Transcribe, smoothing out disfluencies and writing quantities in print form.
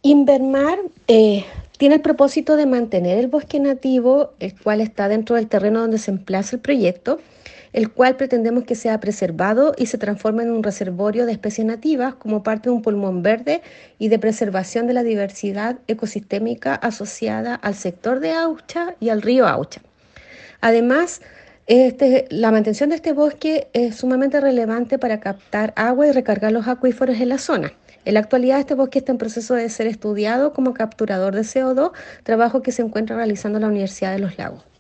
Invermar tiene el propósito de mantener el bosque nativo, el cual está dentro del terreno donde se emplaza el proyecto, el cual pretendemos que sea preservado y se transforme en un reservorio de especies nativas como parte de un pulmón verde y de preservación de la diversidad ecosistémica asociada al sector de Aucha y al río Aucha. Además, la mantención de este bosque es sumamente relevante para captar agua y recargar los acuíferos en la zona. En la actualidad, este bosque está en proceso de ser estudiado como capturador de CO2, trabajo que se encuentra realizando la Universidad de los Lagos.